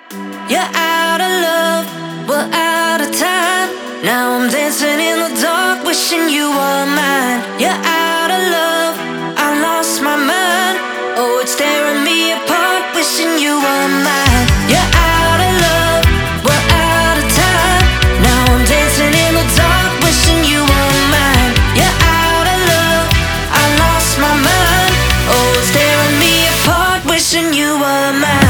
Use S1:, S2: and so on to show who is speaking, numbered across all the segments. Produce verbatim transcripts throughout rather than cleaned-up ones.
S1: You're out of love, we're out of time. Now I'm dancing in the dark, wishing you were mine. You're out of love, I lost my mind. Oh, it's tearing me apart, wishing you were mine. You're out of love, we're out of time. Now I'm dancing in the dark, wishing you were mine. You're out of love, I lost my mind. Oh, it's tearing me apart, wishing you were mine.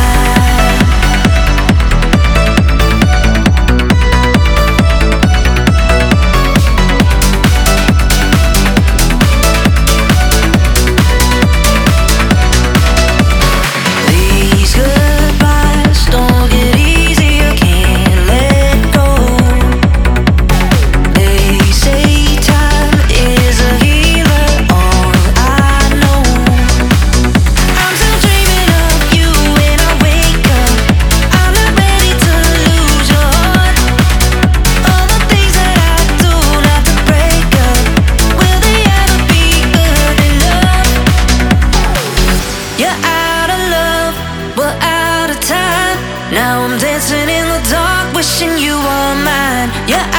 S1: Now I'm dancing in the dark, wishing you were mine. Yeah.